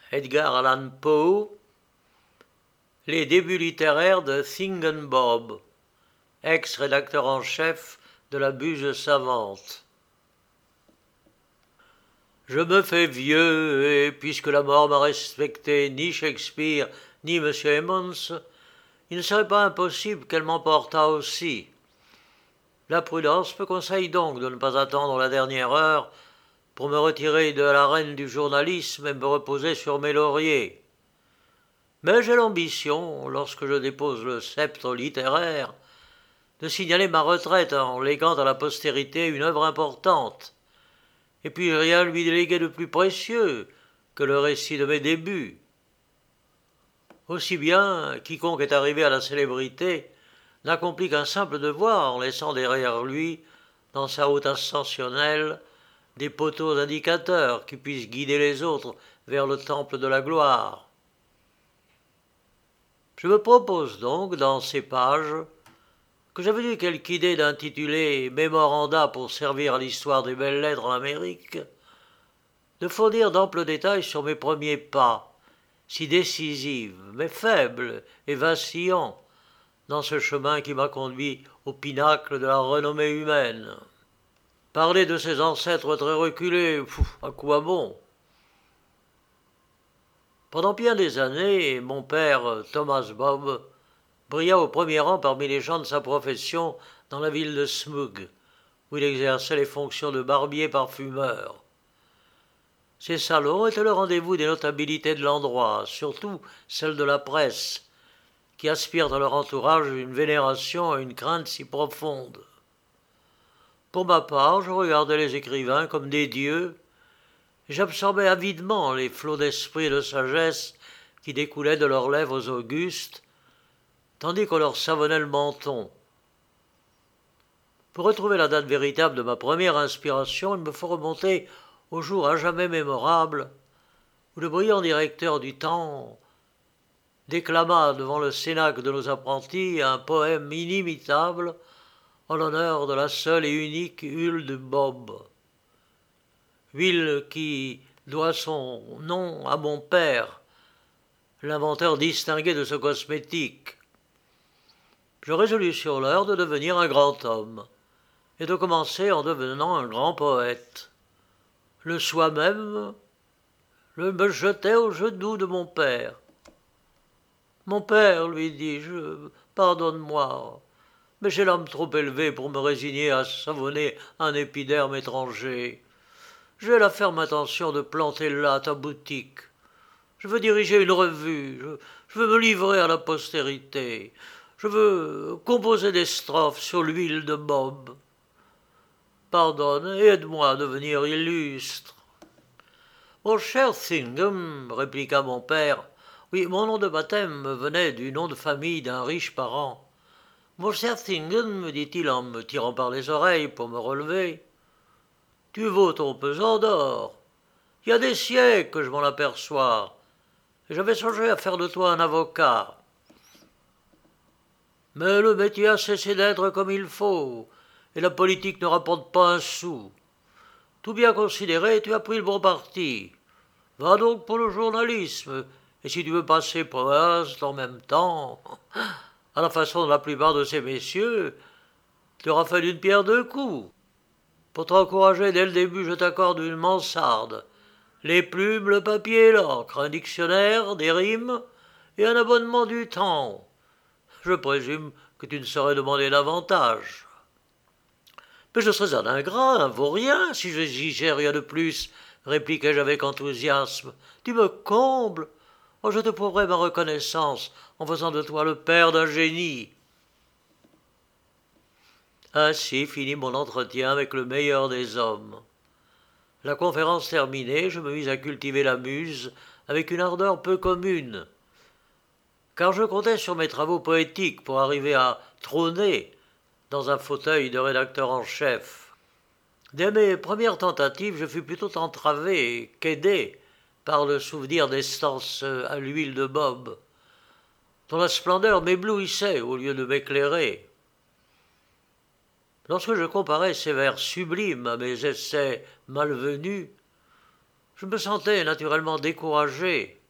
Edgar Allan Poe, les débuts littéraires de Thingumbob, ex-rédacteur en chef de la Buse savante. Je me fais vieux, et puisque la mort m'a respecté ni Shakespeare ni M. Emmons, il ne serait pas impossible qu'elle m'emportât aussi. La prudence me conseille donc de ne pas attendre la dernière heure pour me retirer de l'arène du journalisme et me reposer sur mes lauriers. Mais j'ai l'ambition, lorsque je dépose le sceptre littéraire, de signaler ma retraite en léguant à la postérité une œuvre importante. Et puis rien lui déléguer de plus précieux que le récit de mes débuts. Aussi bien, quiconque est arrivé à la célébrité n'accomplit qu'un simple devoir en laissant derrière lui, dans sa haute ascensionnelle, des poteaux indicateurs qui puissent guider les autres vers le temple de la gloire. Je me propose donc, dans ces pages, que j'avais eu quelque idée d'intituler « Mémoranda pour servir à l'histoire des belles lettres en Amérique », de fournir d'amples détails sur mes premiers pas, si décisifs, mais faibles et vacillants, dans ce chemin qui m'a conduit au pinacle de la renommée humaine. Parler de ses ancêtres très reculés, à quoi bon? Pendant bien des années, mon père, Thomas Bob, brilla au premier rang parmi les gens de sa profession dans la ville de Smug, où il exerçait les fonctions de barbier parfumeur. Ces salons étaient le rendez-vous des notabilités de l'endroit, surtout celles de la presse, qui aspirent à leur entourage une vénération et une crainte si profondes. Pour ma part, je regardais les écrivains comme des dieux, et j'absorbais avidement les flots d'esprit et de sagesse qui découlaient de leurs lèvres augustes, tandis qu'on leur savonnait le menton. Pour retrouver la date véritable de ma première inspiration, il me faut remonter au jour à jamais mémorable où le brillant directeur du Temps déclama devant le cénacle de nos apprentis un poème inimitable en l'honneur de la seule et unique Hulde Bob. Huile qui doit son nom à mon père, l'inventeur distingué de ce cosmétique. Je résolus sur l'heure de devenir un grand homme et de commencer en devenant un grand poète. Le soir même, je me jetai aux genoux de mon père. Mon père, lui dis-je, pardonne-moi, mais j'ai l'âme trop élevée pour me résigner à savonner un épiderme étranger. J'ai la ferme intention de planter là ta boutique. Je veux diriger une revue, je veux me livrer à la postérité, je veux composer des strophes sur l'huile de Bob. Pardonne et aide-moi à devenir illustre. Mon cher Thingham, répliqua mon père, oui, mon nom de baptême me venait du nom de famille d'un riche parent. Mon cher Thingham, me dit-il en me tirant par les oreilles pour me relever, tu vaux ton pesant d'or. Il y a des siècles que je m'en aperçois, et j'avais songé à faire de toi un avocat. Mais le métier a cessé d'être comme il faut, et la politique ne rapporte pas un sou. Tout bien considéré, tu as pris le bon parti. Va donc pour le journalisme, et si tu veux passer poste en même temps, à la façon de la plupart de ces messieurs, tu auras fait d'une pierre deux coups. Pour t'encourager dès le début, je t'accorde une mansarde, les plumes, le papier et l'encre, un dictionnaire, des rimes et un abonnement du Temps. Je présume que tu ne saurais demander davantage. Mais je serais un ingrat, un vaurien, si j'exigeais rien de plus, répliquai-je avec enthousiasme. Tu me combles. Oh, je te prouverai ma reconnaissance en faisant de toi le père d'un génie. Ainsi finit mon entretien avec le meilleur des hommes. La conférence terminée, je me mis à cultiver la muse avec une ardeur peu commune, car je comptais sur mes travaux poétiques pour arriver à trôner dans un fauteuil de rédacteur en chef. Dès mes premières tentatives, je fus plutôt entravé qu'aidé par le souvenir d'Estance à l'huile de Bob, dont la splendeur m'éblouissait au lieu de m'éclairer. Lorsque je comparais ces vers sublimes à mes essais malvenus, je me sentais naturellement découragé,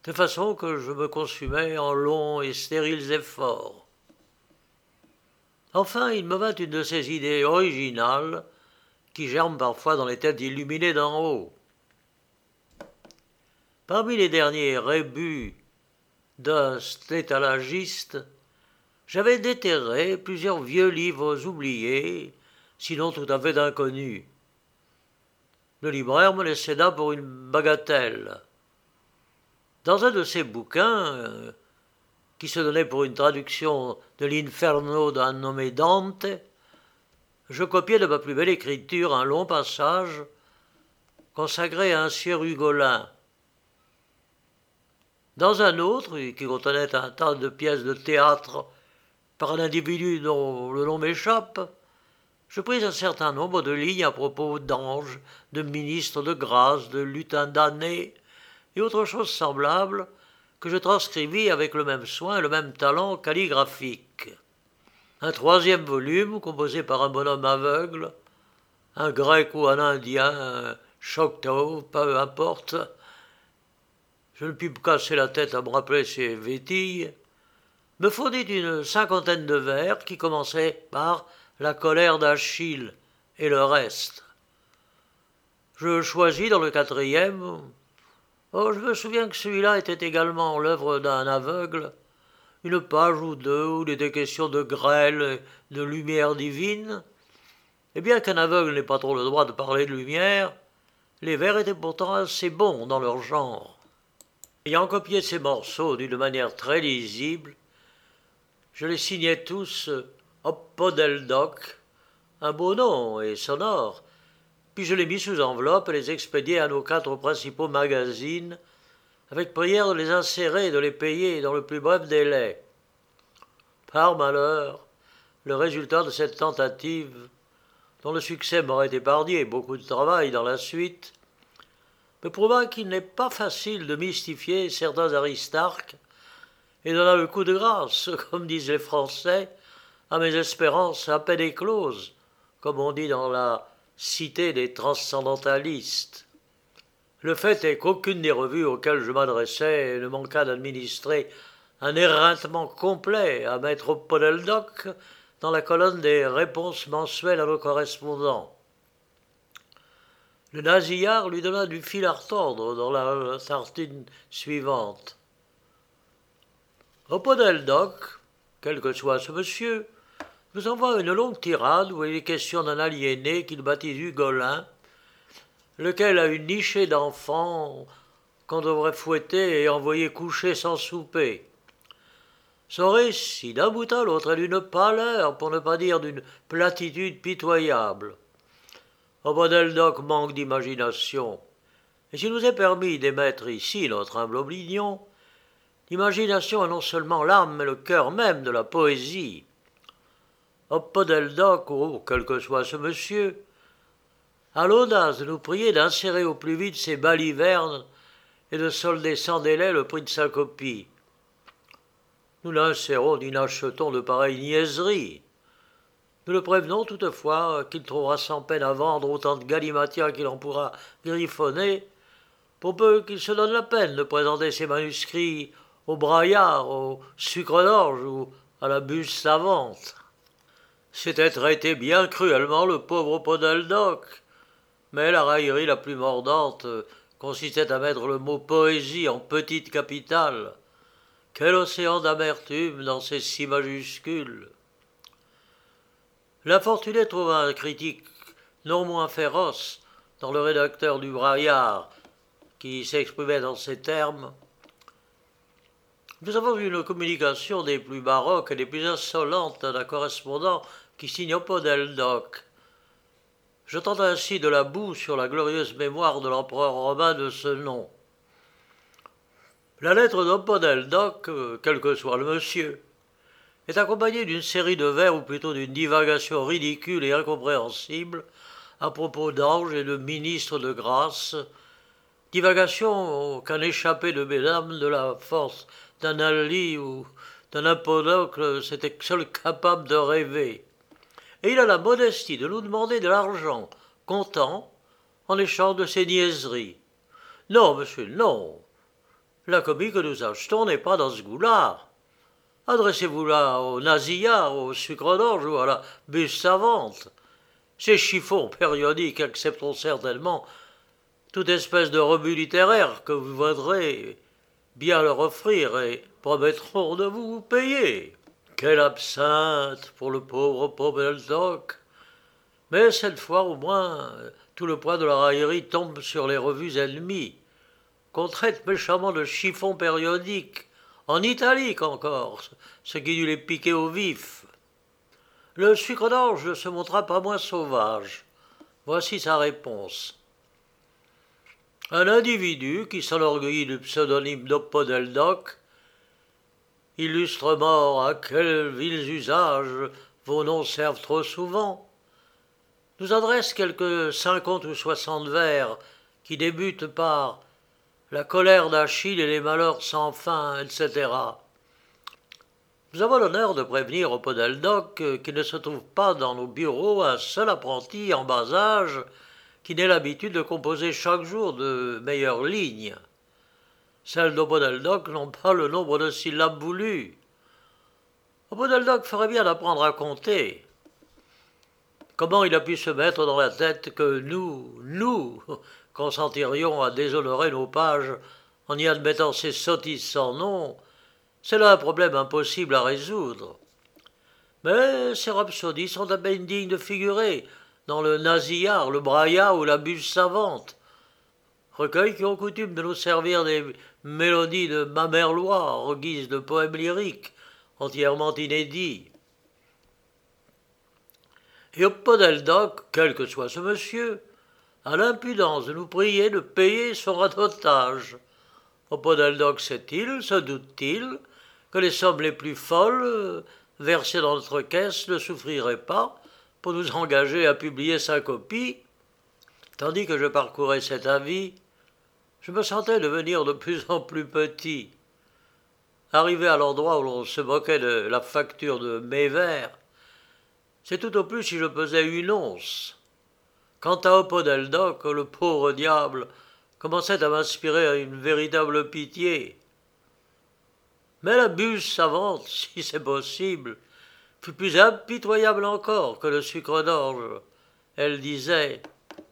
de façon que je me consumais en longs et stériles efforts. Enfin, il me vint une de ces idées originales qui germent parfois dans les têtes illuminées d'en haut. Parmi les derniers rébus d'un stétalagiste, j'avais déterré plusieurs vieux livres oubliés, sinon tout à fait inconnus. Le libraire me les céda pour une bagatelle. Dans un de ces bouquins, qui se donnait pour une traduction de l'Inferno d'un nommé Dante, je copiai de ma plus belle écriture un long passage consacré à un sieur Hugolin. Dans un autre, qui contenait un tas de pièces de théâtre par un individu dont le nom m'échappe, je pris un certain nombre de lignes à propos d'anges, de ministres de grâce, de lutins damnés et autres choses semblables que je transcrivis avec le même soin et le même talent calligraphique. Un troisième volume, composé par un bonhomme aveugle, un grec ou un indien, un choctaw, peu importe, je ne pus me casser la tête à me rappeler ces vétilles, me fournit une cinquantaine de vers qui commençaient par la colère d'Achille et le reste. Je choisis dans le quatrième. Je me souviens que celui-là était également l'œuvre d'un aveugle, une page ou deux où il était question de grêle et de lumière divine. Et bien qu'un aveugle n'ait pas trop le droit de parler de lumière, les vers étaient pourtant assez bons dans leur genre. Ayant copié ces morceaux d'une manière très lisible, je les signai tous Oppodeldoc, un beau nom et sonore, puis je les mis sous enveloppe et les expédiai à nos 4 principaux magazines, avec prière de les insérer et de les payer dans le plus bref délai. Par malheur, le résultat de cette tentative, dont le succès m'aurait épargné beaucoup de travail dans la suite, me prouva qu'il n'est pas facile de mystifier certains aristarques et donna le coup de grâce, comme disent les Français, à mes espérances à peine écloses, comme on dit dans la cité des transcendantalistes. Le fait est qu'aucune des revues auxquelles je m'adressais ne manqua d'administrer un éreintement complet à maître Oppodeldoc dans la colonne des réponses mensuelles à nos correspondants. Le nasillard lui donna du fil à retordre dans la tartine suivante. Oppodeldoc, quel que soit ce monsieur, nous envoie une longue tirade où il est question d'un aliéné qu'il baptise Hugolin, lequel a une nichée d'enfants qu'on devrait fouetter et envoyer coucher sans souper. Son récit, d'un bout à l'autre, est d'une pâleur, pour ne pas dire d'une platitude pitoyable. Oppodeldoc manque d'imagination, et s'il nous est permis d'émettre ici notre humble opinion, l'imagination est non seulement l'âme, mais le cœur même de la poésie. Oppodeldoc, quel que soit ce monsieur, a l'audace de nous prier d'insérer au plus vite ses balivernes et de solder sans délai le prix de sa copie. Nous n'insérons ni n'achetons de pareilles niaiseries. Nous le prévenons toutefois qu'il trouvera sans peine à vendre autant de galimatias qu'il en pourra griffonner, pour peu qu'il se donne la peine de présenter ses manuscrits au braillard, au sucre d'orge ou à la bûche savante. C'était traiter bien cruellement le pauvre Oppodeldoc, mais la raillerie la plus mordante consistait à mettre le mot poésie en petite capitale. Quel océan d'amertume dans ces 6 majuscules! L'infortuné trouva un critique non moins féroce dans le rédacteur du braillard, qui s'exprimait dans ces termes. Nous avons eu une communication des plus baroques et des plus insolentes d'un correspondant qui signe Oppodeldoc, jetant ainsi de la boue sur la glorieuse mémoire de l'empereur romain de ce nom. La lettre d'Oppodeldoc, quel que soit le monsieur, est accompagnée d'une série de vers, ou plutôt d'une divagation ridicule et incompréhensible, à propos d'anges et de ministres de grâce, divagation qu'un échappé de mesdames de la force d'un Ali ou d'un Apollocle c'était seul capable de rêver. Et il a la modestie de nous demander de l'argent comptant en échange de ses niaiseries. Non, monsieur, non. La copie que nous achetons n'est pas dans ce goût-là. Adressez-vous là au nasillard, au sucre d'orge ou à la bûche savante. Ces chiffons périodiques accepteront certainement toute espèce de rebut littéraire que vous voudrez bien leur offrir et promettront de vous payer. Quelle absinthe pour le pauvre Pobeldoc! Mais cette fois au moins, tout le poids de la raillerie tombe sur les revues ennemies, qu'on traite méchamment de chiffons périodiques, en italique encore, ce qui dut les piquer au vif. Le sucre d'orge ne se montra pas moins sauvage. Voici sa réponse. Un individu qui s'enorgueillit du pseudonyme d'Oppodeldoc, illustre mort, à quels vils usages vos noms servent trop souvent, nous adresse quelques 50 ou 60 vers qui débutent par la colère d'Achille et les malheurs sans fin, etc. Nous avons l'honneur de prévenir Oppodeldoc qu'il ne se trouve pas dans nos bureaux un seul apprenti en bas âge qui n'ait l'habitude de composer chaque jour de meilleures lignes. Celles d'Oppodeldoc n'ont pas le nombre de syllabes voulues. Oppodeldoc ferait bien d'apprendre à compter. Comment il a pu se mettre dans la tête que nous, consentirions à déshonorer nos pages en y admettant ces sottises sans nom, c'est là un problème impossible à résoudre. Mais ces rhapsodies sont à peine dignes de figurer dans le nasillard, le braillard ou la bûche savante, recueils qui ont coutume de nous servir des mélodies de Mamerlois en guise de poèmes lyriques entièrement inédits. Et Oppodeldoc, quel que soit ce monsieur, a l'impudence de nous prier de payer son radotage. Oppodeldoc sait-il, se doute-t-il, que les sommes les plus folles versées dans notre caisse ne souffriraient pas pour nous engager à publier sa copie? Tandis que je parcourais cet avis, je me sentais devenir de plus en plus petit. Arrivé à l'endroit où l'on se moquait de la facture de mes vers, c'est tout au plus si je pesais une once. Quant à Oppodeldoc, le pauvre diable commençait à m'inspirer une véritable pitié. Mais la bûche savante, si c'est possible, fut plus impitoyable encore que le sucre d'orge. Elle disait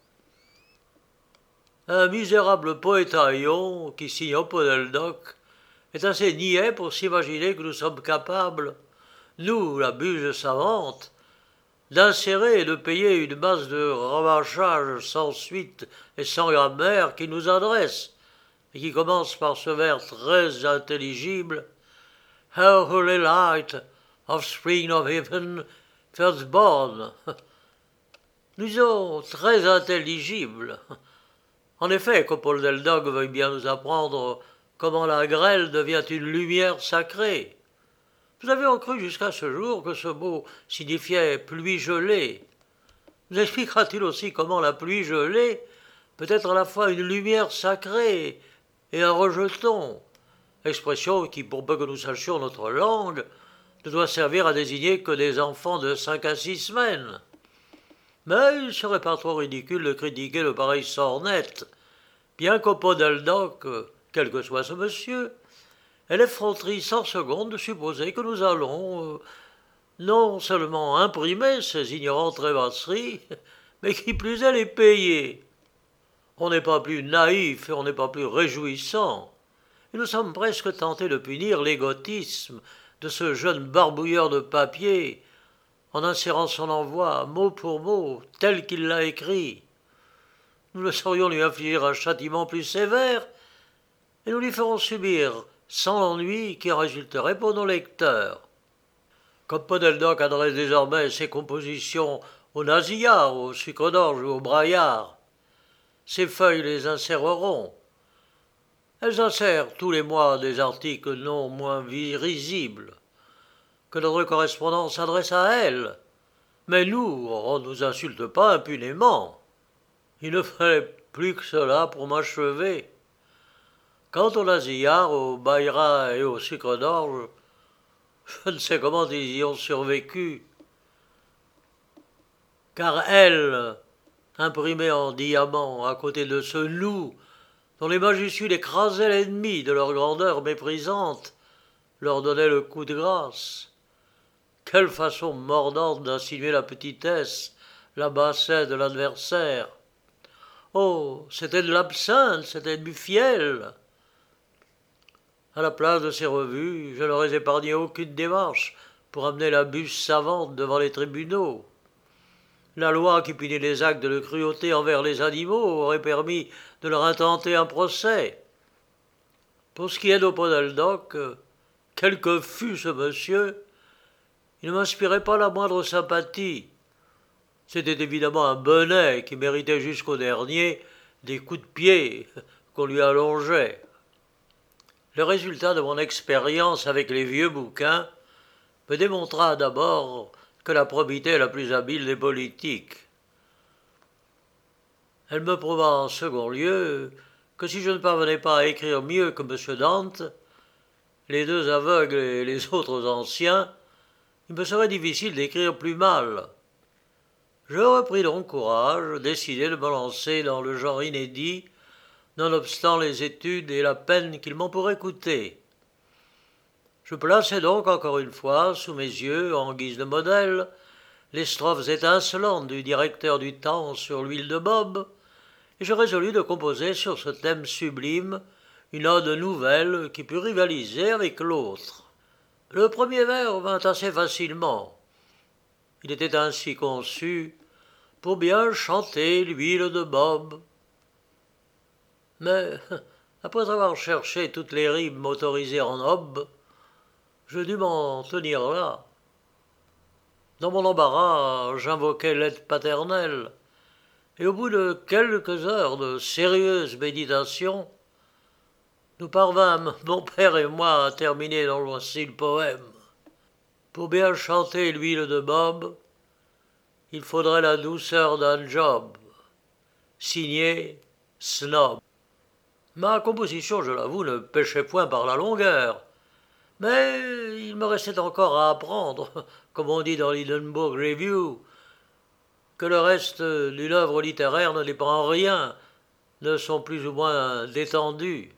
« Un misérable poète haillon qui signe Oppodeldoc est assez niais pour s'imaginer que nous sommes capables, nous, la bûche savante, d'insérer et de payer une masse de rabâchages sans suite et sans grammaire qui nous adresse et qui commence par ce vers très intelligible « How holy light, offspring of heaven, first born » Nous disons très intelligible. En effet, qu'Oppodeldoc veuille bien nous apprendre comment la grêle devient une lumière sacrée. Nous avions cru jusqu'à ce jour que ce mot signifiait pluie gelée. Nous expliquera-t-il aussi comment la pluie gelée peut être à la fois une lumière sacrée et un rejeton, expression qui, pour peu que nous sachions notre langue, ne doit servir à désigner que des enfants de 5 à 6 semaines. Mais il ne serait pas trop ridicule de critiquer de pareilles sornettes, bien qu'Oppodeldoc, quel que soit ce monsieur, ait l'effronterie sans seconde de supposer que nous allons non seulement imprimer ces ignorantes rêvasseries, mais qui plus est les payer. On n'est pas plus naïf et on n'est pas plus réjouissant. Et nous sommes presque tentés de punir l'égotisme de ce jeune barbouilleur de papier en insérant son envoi mot pour mot tel qu'il l'a écrit. Nous ne saurions lui infliger un châtiment plus sévère et nous lui ferons subir sans l'ennui qui en résulterait pour nos lecteurs. Comme Oppodeldoc adresse désormais ses compositions au nasillard, au sucre d'orge ou au braillard, ses feuilles les inséreront. Elles insèrent tous les mois des articles non moins risibles. Que notre correspondance s'adresse à elles. Mais nous, on ne nous insulte pas impunément. Il ne fallait plus que cela pour m'achever. Quant au nasillard, au baïra et au sucre d'orge, je ne sais comment ils y ont survécu. Car elles, imprimées en diamant à côté de ce nous dont les majuscules écrasaient l'ennemi de leur grandeur méprisante, leur donnaient le coup de grâce. Quelle façon mordante d'insinuer la petitesse, la bassesse de l'adversaire. Oh, c'était de l'absinthe, c'était du fiel. À la place de ces revues, je n'aurais épargné aucune démarche pour amener la bûche savante devant les tribunaux. La loi qui punit les actes de cruauté envers les animaux aurait permis de leur intenter un procès. Pour ce qui est d'Opodeldoc, quel que fût ce monsieur, il ne m'inspirait pas la moindre sympathie. C'était évidemment un bonnet qui méritait jusqu'au dernier des coups de pied qu'on lui allongeait. Le résultat de mon expérience avec les vieux bouquins me démontra d'abord que la probité est la plus habile des politiques. Elle me prouva en second lieu que si je ne parvenais pas à écrire mieux que M. Dante, les deux aveugles et les autres anciens, il me serait difficile d'écrire plus mal. Je repris donc courage, décidé de me lancer dans le genre inédit, nonobstant les études et la peine qu'il m'en pourrait coûter. Je plaçai donc encore une fois sous mes yeux, en guise de modèle, les strophes étincelantes du directeur du temps sur l'huile de bob, et je résolus de composer sur ce thème sublime une ode nouvelle qui put rivaliser avec l'autre. Le premier vers vint assez facilement. Il était ainsi conçu pour bien chanter l'huile de bob. Mais, après avoir cherché toutes les rimes autorisées en ob, je dus m'en tenir là. Dans mon embarras, j'invoquai l'aide paternelle, et au bout de quelques heures de sérieuse méditation, nous parvînmes, mon père et moi, à terminer dans voici le poème. Pour bien chanter l'huile de bob, il faudrait la douceur d'un job. Signé Snob. Ma composition, je l'avoue, ne pêchait point par la longueur, mais il me restait encore à apprendre, comme on dit dans l'Edinburgh Review, que le reste d'une œuvre littéraire ne dépend en rien, ne sont plus ou moins détendus.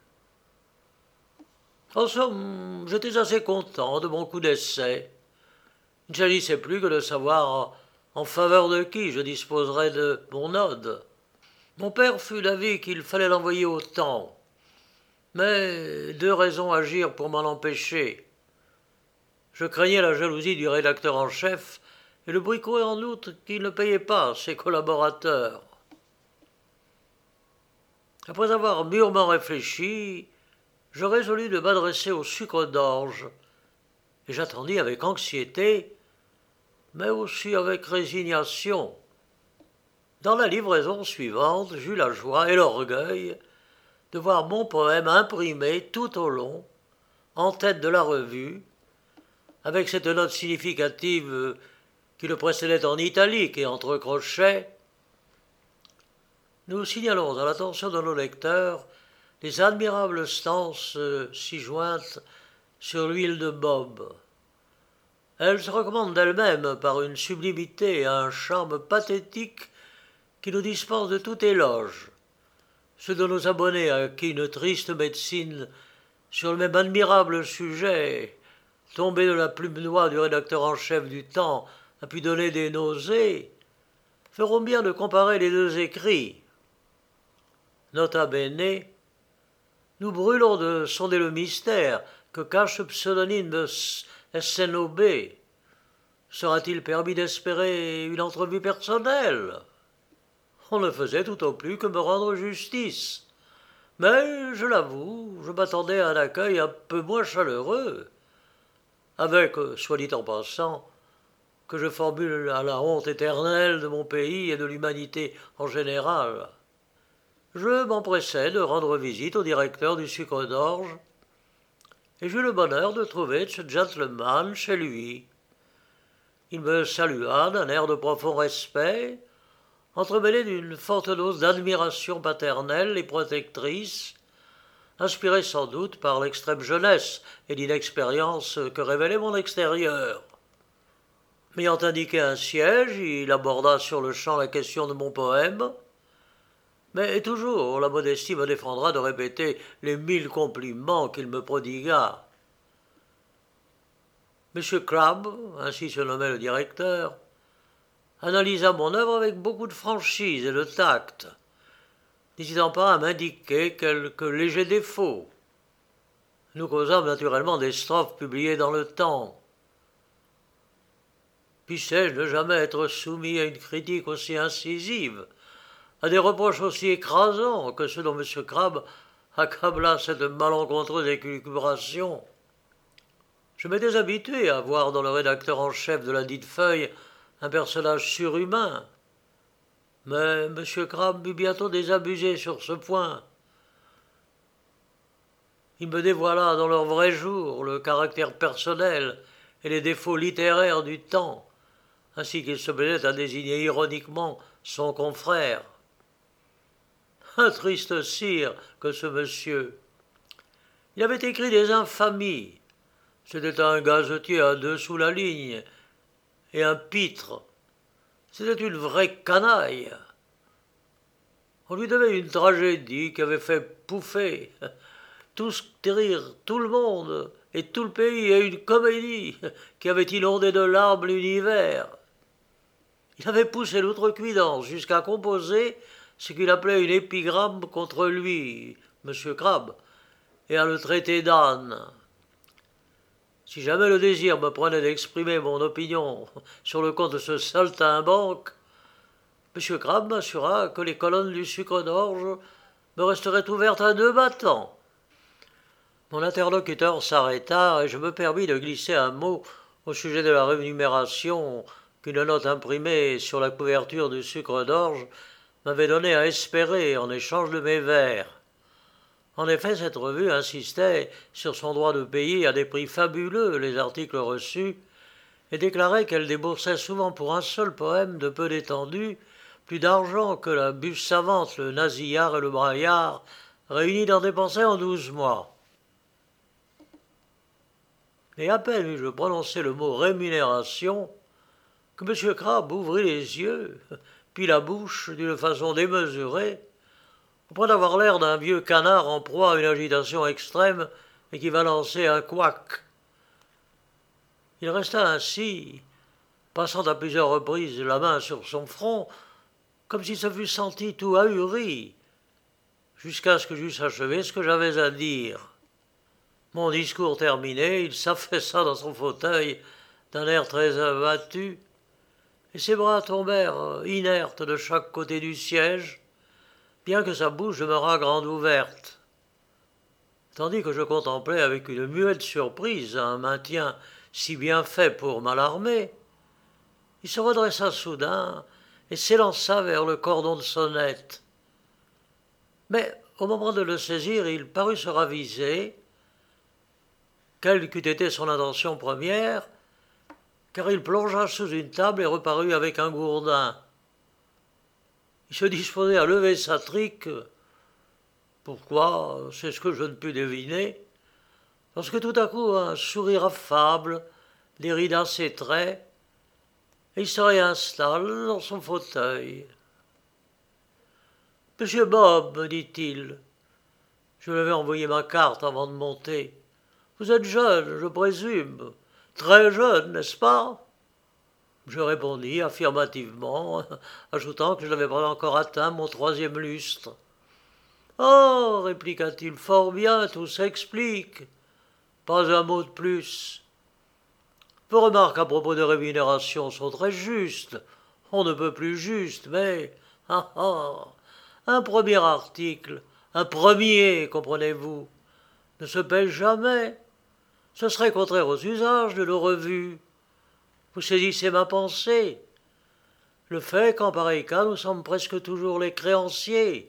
En somme, j'étais assez content de mon coup d'essai. Il ne s'agissait plus que de savoir en faveur de qui je disposerais de mon ode. Mon père fut d'avis qu'il fallait l'envoyer au temps, mais deux raisons agirent pour m'en empêcher. Je craignais la jalousie du rédacteur en chef et le bricot en outre qui ne payait pas ses collaborateurs. Après avoir mûrement réfléchi, je résolus de m'adresser au sucre d'orge, et j'attendis avec anxiété, mais aussi avec résignation. Dans la livraison suivante, j'eus la joie et l'orgueil de voir mon poème imprimé tout au long, en tête de la revue, avec cette note significative qui le précédait en italique et entre crochets. Nous signalons à l'attention de nos lecteurs les admirables stances ci-jointes sur l'huile de bob. Elles se recommandent d'elles-mêmes par une sublimité et un charme pathétique qui nous dispensent de tout éloge. Ceux de nos abonnés à qui une triste médecine sur le même admirable sujet, tombé de la plume noire du rédacteur en chef du Temps, a pu donner des nausées, feront bien de comparer les deux écrits. Nota bene, nous brûlons de sonder le mystère que cache ce pseudonyme de SNOB. Sera-t-il permis d'espérer une entrevue personnelle ? On ne faisait tout au plus que me rendre justice. Mais, je l'avoue, je m'attendais à un accueil un peu moins chaleureux, avec, soit dit en passant, que je formule à la honte éternelle de mon pays et de l'humanité en général. Je m'empressai de rendre visite au directeur du sucre d'orge, et j'eus le bonheur de trouver ce gentleman chez lui. Il me salua d'un air de profond respect, entremêlé d'une forte dose d'admiration paternelle et protectrice, inspirée sans doute par l'extrême jeunesse et l'inexpérience que révélait mon extérieur. M'ayant indiqué un siège, il aborda sur le champ la question de mon poème, Mais toujours la modestie me défendra de répéter les 1000 compliments qu'il me prodigua. M. Crabbe, ainsi se nommait le directeur, analysa mon œuvre avec beaucoup de franchise et de tact, n'hésitant pas à m'indiquer quelques légers défauts. Nous causâmes naturellement des strophes publiées dans le Temps. Puissais-je ne jamais être soumis à une critique aussi incisive, à des reproches aussi écrasants que ceux dont M. Crabbe accabla cette malencontreuse élucubration. Je m'étais habitué à voir dans le rédacteur en chef de la dite feuille un personnage surhumain, mais M. Crabbe eut bientôt désabusé sur ce point. Il me dévoila dans leur vrai jour le caractère personnel et les défauts littéraires du Temps, ainsi qu'il se plaisait à désigner ironiquement son confrère. Un triste cire que ce monsieur. Il avait écrit des infamies. C'était un gazetier à 2 sous la ligne et un pitre. C'était une vraie canaille. On lui devait une tragédie qui avait fait pouffer, tous rire tout le monde et tout le pays, et une comédie qui avait inondé de larmes l'univers. Il avait poussé l'outrecuidance jusqu'à composer ce qu'il appelait une épigramme contre lui, M. Crabbe, et à le traiter d'âne. Si jamais le désir me prenait d'exprimer mon opinion sur le compte de ce saltimbanque, M. Crabbe m'assura que les colonnes du sucre d'orge me resteraient ouvertes à 2 battants. Mon interlocuteur s'arrêta et je me permis de glisser un mot au sujet de la rémunération qu'une note imprimée sur la couverture du sucre d'orge m'avait donné à espérer en échange de mes vers. En effet, cette revue insistait sur son droit de payer à des prix fabuleux les articles reçus et déclarait qu'elle déboursait souvent pour un seul poème de peu d'étendue plus d'argent que la bûche savante, le nasillard et le braillard réunis d'en dépenser en 12 mois. Et à peine eus-je prononcé le mot rémunération que M. Crabbe ouvrit les yeux, puis la bouche d'une façon démesurée, au point d'avoir l'air d'un vieux canard en proie à une agitation extrême et qui va lancer un couac. Il resta ainsi, passant à plusieurs reprises la main sur son front, comme s'il se fût senti tout ahuri, jusqu'à ce que j'eusse achevé ce que j'avais à dire. Mon discours terminé, il s'affaissa dans son fauteuil d'un air très abattu, et ses bras tombèrent inertes de chaque côté du siège, bien que sa bouche demeurât grande ouverte. Tandis que je contemplais avec une muette surprise un maintien si bien fait pour m'alarmer, il se redressa soudain et s'élança vers le cordon de sonnette. Mais au moment de le saisir, il parut se raviser, quelle qu'eût été son intention première, car il plongea sous une table et reparut avec un gourdin. Il se disposait à lever sa trique. Pourquoi, c'est ce que je ne pus deviner, lorsque tout à coup un sourire affable dérida ses traits, et il se réinstalle dans son fauteuil. « Monsieur Bob, me dit-il, je lui avais envoyé ma carte avant de monter. Vous êtes jeune, je présume, très jeune, n'est-ce pas ?» Je répondis affirmativement, ajoutant que je n'avais pas encore atteint mon 3e lustre. « Oh, répliqua-t-il, fort bien, tout s'explique. Pas un mot de plus. Vos remarques à propos de rémunération sont très justes. On ne peut plus juste, mais... un premier article, un premier, comprenez-vous, ne se paie jamais. Ce serait contraire aux usages de nos revues. Vous saisissez ma pensée. Le fait qu'en pareil cas, nous sommes presque toujours les créanciers. »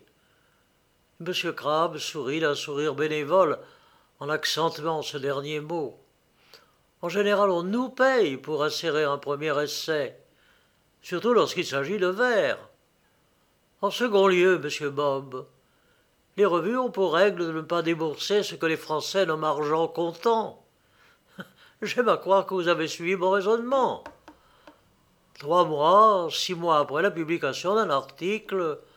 M. Crabbe sourit d'un sourire bénévole en accentuant ce dernier mot. En général, on nous paye pour insérer un premier essai, surtout lorsqu'il s'agit de vers. En second lieu, M. Bob, les revues ont pour règle de ne pas débourser ce que les Français nomment argent comptant. J'aime à croire que vous avez suivi mon raisonnement. 3 mois, 6 mois après la publication d'un article,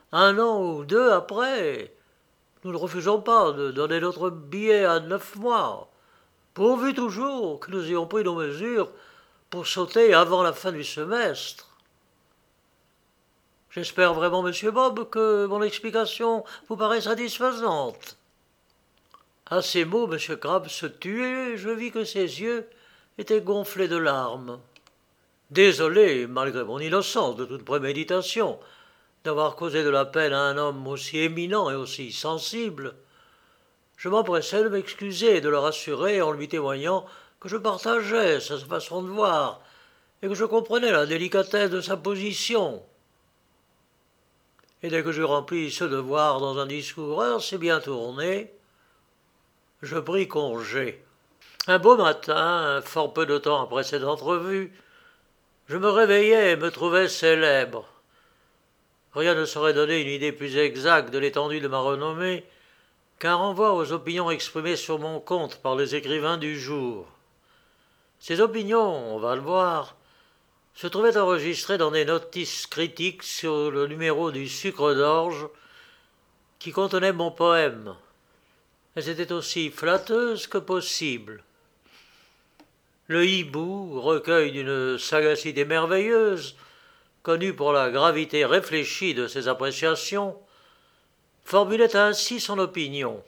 un an ou deux après, nous ne refusons pas de donner notre billet à 9 mois, pourvu toujours que nous ayons pris nos mesures pour sauter avant la fin du semestre. J'espère vraiment, monsieur Bob, que mon explication vous paraît satisfaisante. À ces mots, M. Crabbe se tut et je vis que ses yeux étaient gonflés de larmes. Désolé, malgré mon innocence de toute préméditation, d'avoir causé de la peine à un homme aussi éminent et aussi sensible, je m'empressai de m'excuser et de le rassurer en lui témoignant que je partageais sa façon de voir et que je comprenais la délicatesse de sa position. Et dès que j'eus rempli ce devoir dans un discours assez bien tourné, je pris congé. Un beau matin, fort peu de temps après cette entrevue, je me réveillai et me trouvai célèbre. Rien ne saurait donner une idée plus exacte de l'étendue de ma renommée qu'un renvoi aux opinions exprimées sur mon compte par les écrivains du jour. Ces opinions, on va le voir, se trouvaient enregistrées dans des notices critiques sur le numéro du Sucre d'Orge qui contenait mon poème. Elles étaient aussi flatteuses que possibles. Le hibou, recueil d'une sagacité merveilleuse, connu pour la gravité réfléchie de ses appréciations, formulait ainsi son opinion.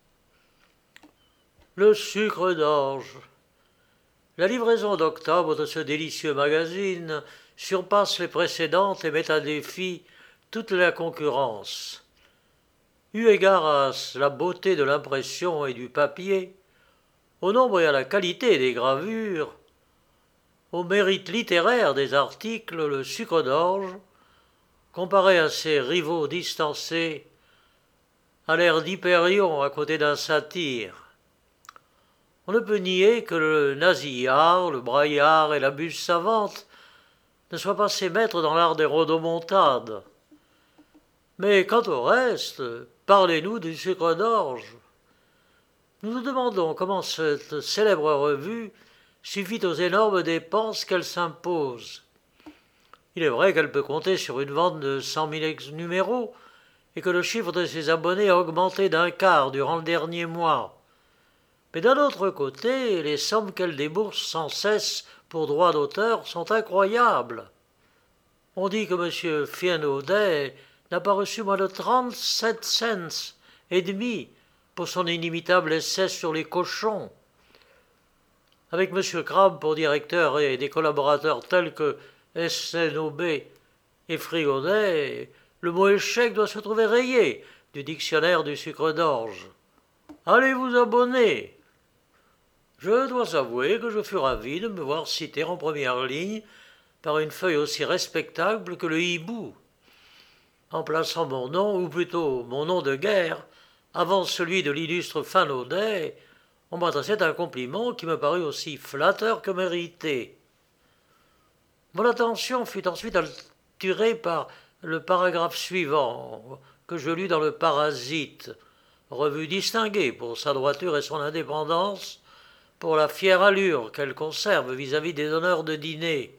Le sucre d'orge. La livraison d'octobre de ce délicieux magazine surpasse les précédentes et met à défi toute la concurrence. Eu égard à la beauté de l'impression et du papier, au nombre et à la qualité des gravures, au mérite littéraire des articles, le Sucre d'Orge, comparé à ses rivaux distancés, a l'air d'Hyperion à côté d'un satyre. On ne peut nier que le nasillard, le braillard et la buse savante ne soient pas ses maîtres dans l'art des rodomontades. Mais quant au reste, parlez-nous du Sucre d'Orge. Nous nous demandons comment cette célèbre revue suffit aux énormes dépenses qu'elle s'impose. Il est vrai qu'elle peut compter sur une vente de 100 000 numéros et que le chiffre de ses abonnés a augmenté d'un quart durant le dernier mois. Mais d'un autre côté, les sommes qu'elle débourse sans cesse pour droits d'auteur sont incroyables. On dit que M. Fienaudet n'a pas reçu moins de 37 cents et demi pour son inimitable essai sur les cochons. Avec M. Crabbe pour directeur et des collaborateurs tels que SNOB et Frigaudet, le mot échec doit se trouver rayé du dictionnaire du Sucre d'Orge. Allez vous abonner. Je dois avouer que je fus ravi de me voir citer en première ligne par une feuille aussi respectable que le hibou. En plaçant mon nom, ou plutôt mon nom de guerre, avant celui de l'illustre Fanaudet, on m'adressait un compliment qui me parut aussi flatteur que mérité. Mon attention fut ensuite attirée par le paragraphe suivant, que je lus dans le Parasite, revue distinguée pour sa droiture et son indépendance, pour la fière allure qu'elle conserve vis-à-vis des honneurs de dîner.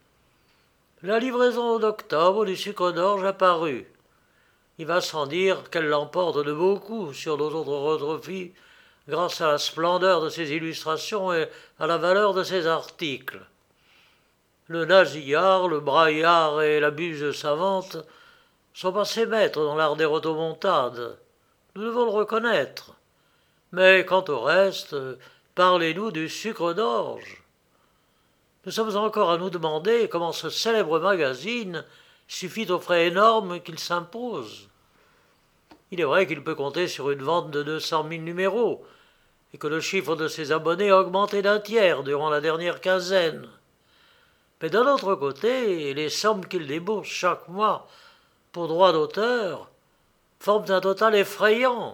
La livraison d'octobre du Sucre d'Orge apparut. Il va sans dire qu'elle l'emporte de beaucoup sur nos autres retrofis, grâce à la splendeur de ses illustrations et à la valeur de ses articles. Le nasillard, le braillard et la buse savante sont pas ses maîtres dans l'art des rodomontades. Nous devons le reconnaître. Mais quant au reste, parlez-nous du Sucre d'Orge. Nous sommes encore à nous demander comment ce célèbre magazine suffit aux frais énormes qu'il s'impose. Il est vrai qu'il peut compter sur une vente de 200 000 numéros et que le chiffre de ses abonnés a augmenté d'un tiers durant la dernière quinzaine. Mais d'un autre côté, les sommes qu'il débourse chaque mois pour droits d'auteur forment un total effrayant.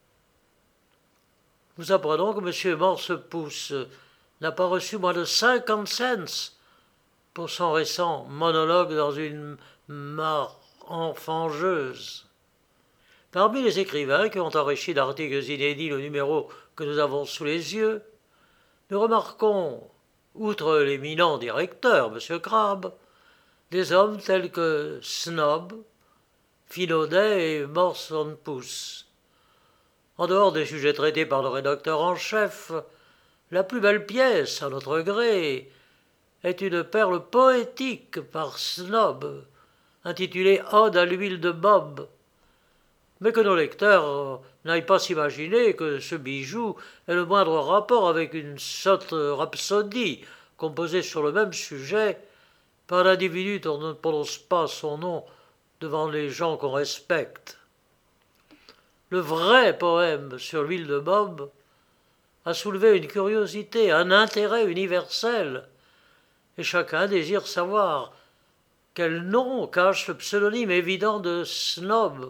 Nous apprenons que M. Morse-Pouce n'a pas reçu moins de 50 cents pour son récent monologue dans une mare enfangeuse. Parmi les écrivains qui ont enrichi d'articles inédits le numéro que nous avons sous les yeux, nous remarquons, outre l'éminent directeur, M. Crabbe, des hommes tels que Snob, Finaudet et Morse on Pouce. En dehors des sujets traités par le rédacteur en chef, la plus belle pièce, à notre gré, est une perle poétique par Snob, intitulée Ode à l'huile de bob. Mais que nos lecteurs n'aillent pas s'imaginer que ce bijou ait le moindre rapport avec une sotte rhapsodie composée sur le même sujet par un individu dont on ne prononce pas son nom devant les gens qu'on respecte. Le vrai poème sur l'huile de bob a soulevé une curiosité, un intérêt universel, et chacun désire savoir quel nom cache le pseudonyme évident de Snob.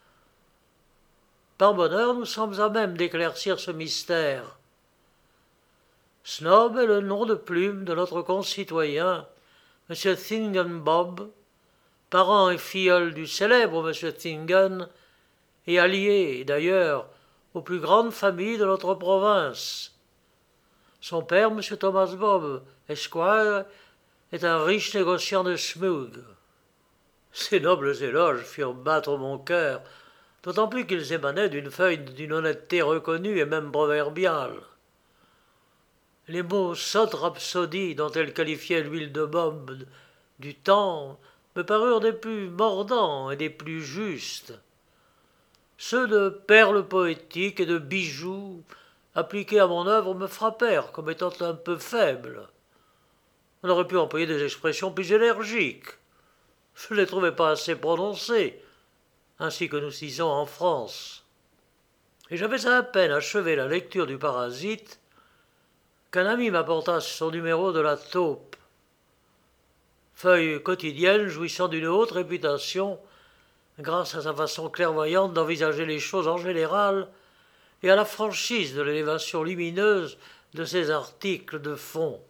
Par bonheur, nous sommes à même d'éclaircir ce mystère. Snob est le nom de plume de notre concitoyen, M. Thingenbob, parent et filleul du célèbre M. Thingen, et allié, d'ailleurs, aux plus grandes familles de notre province. Son père, M. Thomas Bob, Esquire, est un riche négociant de Smug. Ces nobles éloges firent battre mon cœur, d'autant plus qu'ils émanaient d'une feuille d'une honnêteté reconnue et même proverbiale. Les mots sotte rhapsodie dont elle qualifiait l'huile de bob du temps me parurent des plus mordants et des plus justes. Ceux de perles poétiques et de bijoux appliqués à mon œuvre me frappèrent comme étant un peu faibles. On aurait pu employer des expressions plus énergiques. Je ne les trouvais pas assez prononcées, ainsi que nous disons en France. Et j'avais à peine achevé la lecture du Parasite qu'un ami m'apporta son numéro de la Taupe, feuille quotidienne jouissant d'une haute réputation grâce à sa façon clairvoyante d'envisager les choses en général et à la franchise de l'élévation lumineuse de ses articles de fond.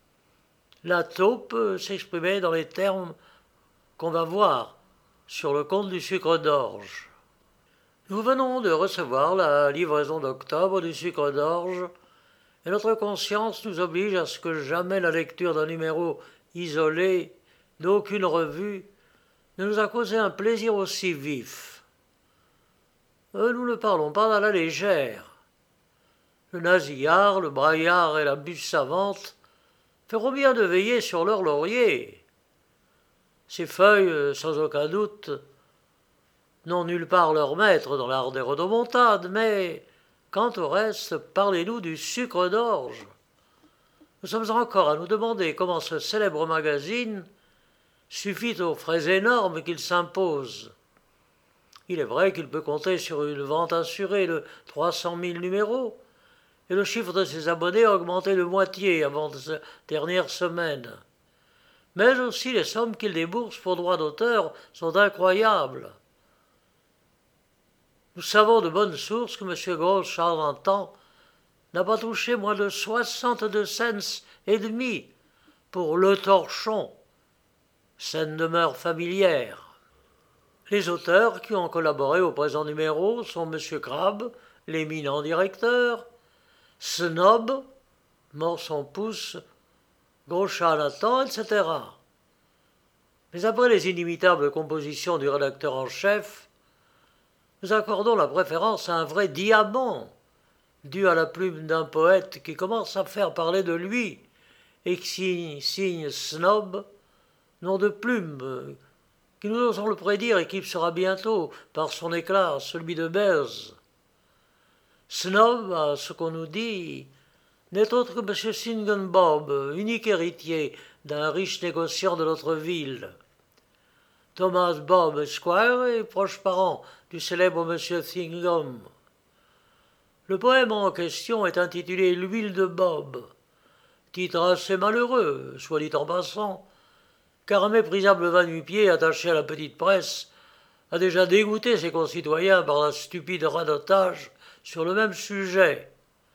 La taupe s'exprimait dans les termes qu'on va voir sur le compte du sucre d'orge. Nous venons de recevoir la livraison d'octobre du sucre d'orge et notre conscience nous oblige à ce que jamais la lecture d'un numéro isolé d'aucune revue ne nous a causé un plaisir aussi vif. Nous ne parlons pas à la légère. Le nasillard, le braillard et la bûche savante feront bien de veiller sur leurs lauriers. Ces feuilles, sans aucun doute, n'ont nulle part leur maître dans l'art des rodomontades, mais, quant au reste, parlez-nous du sucre d'orge. Nous sommes encore à nous demander comment ce célèbre magazine suffit aux frais énormes qu'il s'impose. Il est vrai qu'il peut compter sur une vente assurée de 300 000 numéros, et le chiffre de ses abonnés a augmenté de moitié avant cette dernière semaine. Mais aussi les sommes qu'il débourse pour droits d'auteur sont incroyables. Nous savons de bonnes sources que M. Gros, Charles un temps, n'a pas touché moins de 62 cents et demi pour Le Torchon, scène demeure familière. Les auteurs qui ont collaboré au présent numéro sont M. Crabbe, l'éminent directeur, Snob, Morse on Pouce, Gros Nathan, etc. Mais après les inimitables compositions du rédacteur en chef, nous accordons la préférence à un vrai diamant, dû à la plume d'un poète qui commence à faire parler de lui et qui signe Snob, nom de plume, qui nous osons le prédire éclipsera bientôt par son éclat celui de Bèze. Snob, à ce qu'on nous dit, n'est autre que M. Thingenbob, unique héritier d'un riche négociant de notre ville. Thomas Bob Esquire est proche parent du célèbre M. Thingham. Le poème en question est intitulé L'huile de Bob, titre assez malheureux, soit dit en passant, car un méprisable va-nu-pied attaché à la petite presse a déjà dégoûté ses concitoyens par un stupide radotage sur le même sujet.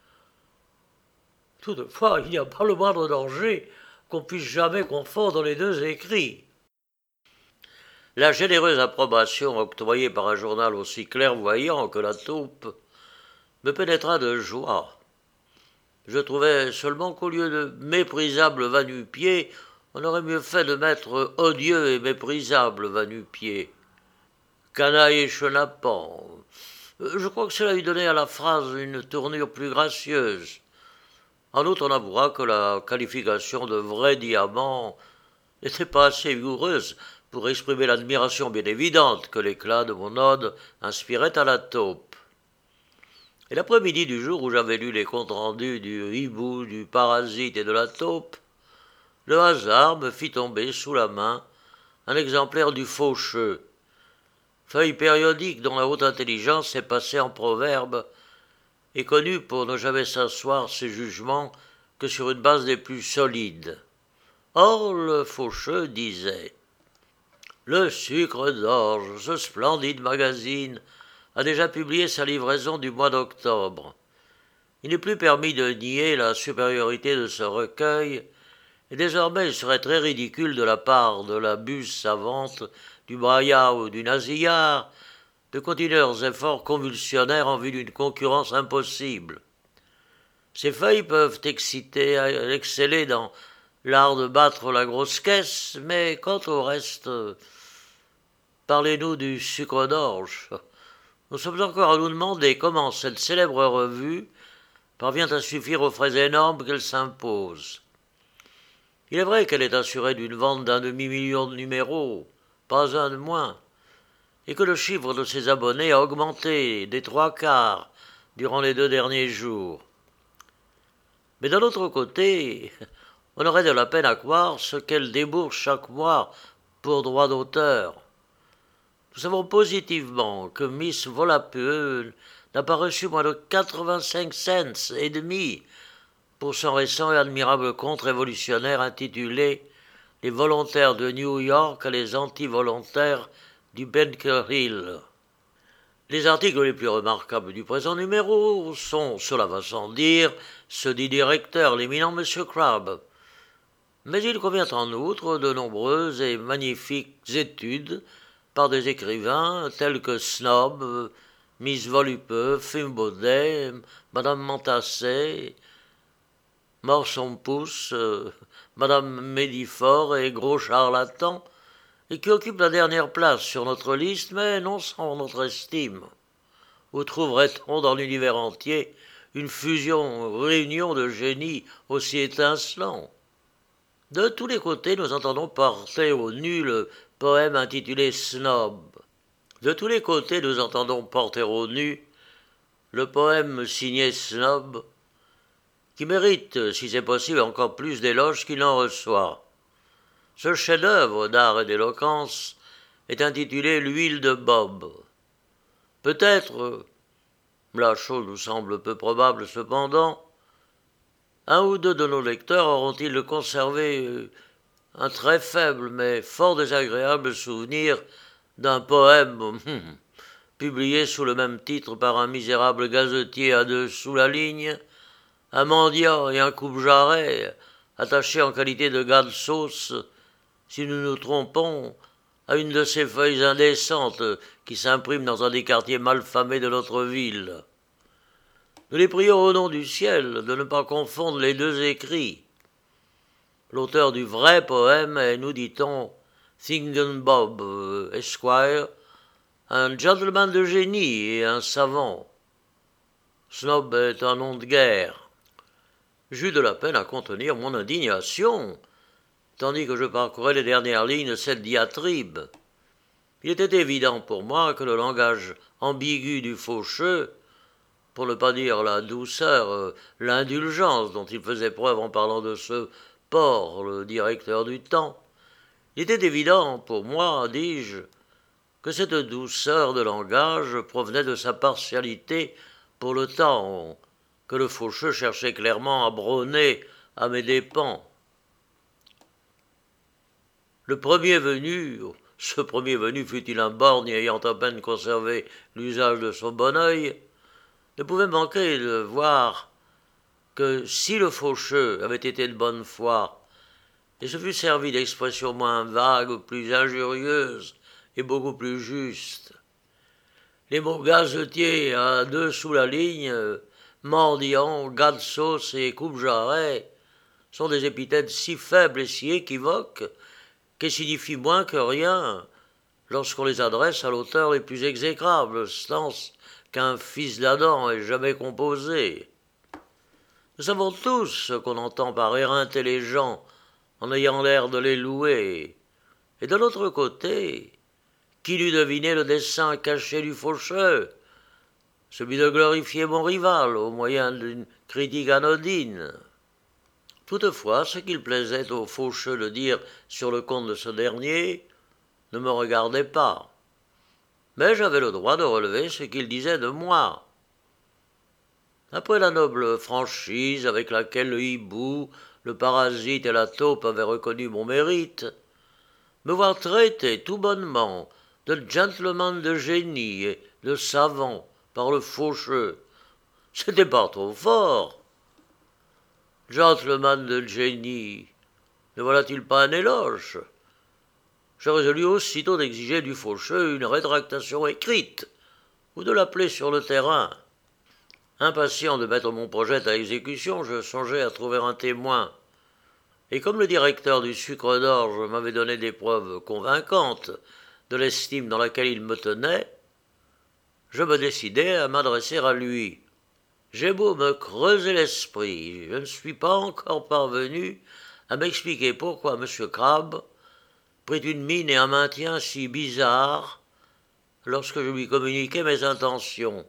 Toutefois, il n'y a pas le moindre danger qu'on puisse jamais confondre les deux écrits. La généreuse approbation octroyée par un journal aussi clairvoyant que la Taupe me pénétra de joie. Je trouvais seulement qu'au lieu de méprisable va-nu-pied, on aurait mieux fait de mettre odieux et méprisable va-nu-pied. canaille et chenapan. Je crois que cela lui donnait à la phrase une tournure plus gracieuse. En outre, on avouera que la qualification de vrai diamant n'était pas assez vigoureuse pour exprimer l'admiration bien évidente que l'éclat de mon ode inspirait à la taupe. Et l'après-midi du jour où j'avais lu les comptes rendus du hibou, du parasite et de la taupe, le hasard me fit tomber sous la main un exemplaire du Faucheux, feuille périodique dont la haute intelligence est passée en proverbe et connue pour ne jamais s'asseoir ses jugements que sur une base des plus solides. Or, le Faucheux disait « Le Sucre d'Orge, ce splendide magazine, a déjà publié sa livraison du mois d'octobre. Il n'est plus permis de nier la supériorité de ce recueil, et désormais il serait très ridicule de la part de la buse savante, du Braillard ou du Nasillard, de continuer leurs efforts convulsionnaires en vue d'une concurrence impossible. Ces feuilles peuvent exceller dans l'art de battre la grosse caisse, mais quant au reste, parlez-nous du Sucre d'Orge. Nous sommes encore à nous demander comment cette célèbre revue parvient à suffire aux frais énormes qu'elle s'impose. Il est vrai qu'elle est assurée d'une vente d'un demi-million de numéros, pas un de moins, et que le chiffre de ses abonnés a augmenté des 3/4 durant les 2 derniers jours. Mais d'un autre côté, on aurait de la peine à croire ce qu'elle débourse chaque mois pour droit d'auteur. Nous savons positivement que Miss Volapük n'a pas reçu moins de 85 cents et demi pour son récent et admirable conte révolutionnaire intitulé « Les volontaires de New York et les anti-volontaires du Bunker Hill ». Les articles les plus remarquables du présent numéro sont, cela va sans dire, ceux du directeur, l'éminent M. Crabbe. Mais il convient en outre de nombreuses et magnifiques études par des écrivains tels que Snob, Miss Volupeux, Fimbaudet, Madame Montassé, Morsonpousse, Madame Médifort et Gros Charlatan, et qui occupent la dernière place sur notre liste, mais non sans notre estime. Où trouverait-on dans l'univers entier une réunion de génies aussi étincelants? De tous les côtés, nous entendons porter au nu le poème intitulé Snob. De tous les côtés, nous entendons porter au nu le poème signé Snob, qui mérite, si c'est possible, encore plus d'éloges qu'il en reçoit. Ce chef-d'œuvre d'art et d'éloquence est intitulé L'huile de Bob. Peut-être, la chose nous semble peu probable cependant, un ou deux de nos lecteurs auront-ils conservé un très faible mais fort désagréable souvenir d'un poème publié sous le même titre par un misérable gazetier à 2 sous la ligne, un mendiant et un coupe-jarret, attachés en qualité de gars de sauce, si nous nous trompons, à une de ces feuilles indécentes qui s'impriment dans un des quartiers malfamés de notre ville. Nous les prions au nom du ciel de ne pas confondre les deux écrits. L'auteur du vrai poème est, nous dit-on, Thingenbob, Esquire, un gentleman de génie et un savant. Snob est un nom de guerre. J'eus de la peine à contenir mon indignation, tandis que je parcourais les dernières lignes de cette diatribe. Il était évident pour moi que le langage ambigu du Faucheux, pour ne pas dire la douceur, l'indulgence dont il faisait preuve en parlant de ce porc, le directeur du temps, il était évident pour moi, dis-je, que cette douceur de langage provenait de sa partialité pour le temps, que le Faucheux cherchait clairement à brôner à mes dépens. Le premier venu, ce premier venu fût-il un borgne ayant à peine conservé l'usage de son bon œil, ne pouvait manquer de voir que si le Faucheux avait été de bonne foi, et se fût servi d'expressions moins vagues, plus injurieuses et beaucoup plus justes, les mots gazetier à 2 sous la ligne, mendiant, gars de sauce et coupe-jarret sont des épithètes si faibles et si équivoques qu'elles signifient moins que rien lorsqu'on les adresse à l'auteur les plus exécrables stances qu'un fils d'Adam ait jamais composées. Nous savons tous ce qu'on entend par éreinter les gens en ayant l'air de les louer. Et de l'autre côté, qui n'eût deviné le dessein caché du faucheux, celui de glorifier mon rival au moyen d'une critique anodine. Toutefois, ce qu'il plaisait au faucheux de dire sur le compte de ce dernier ne me regardait pas. Mais j'avais le droit de relever ce qu'il disait de moi. Après la noble franchise avec laquelle le hibou, le parasite et la taupe avaient reconnu mon mérite, me voir traité tout bonnement de gentleman de génie et de savant par le faucheux, c'était pas trop fort. Gentleman de génie, ne voilà-t-il pas un éloge? Je résolus aussitôt d'exiger du faucheux une rétractation écrite, ou de l'appeler sur le terrain. Impatient de mettre mon projet à exécution, je songeais à trouver un témoin. Et comme le directeur du sucre d'orge m'avait donné des preuves convaincantes de l'estime dans laquelle il me tenait, je me décidai à m'adresser à lui. J'ai beau me creuser l'esprit, je ne suis pas encore parvenu à m'expliquer pourquoi M. Crabbe prit une mine et un maintien si bizarres lorsque je lui communiquai mes intentions.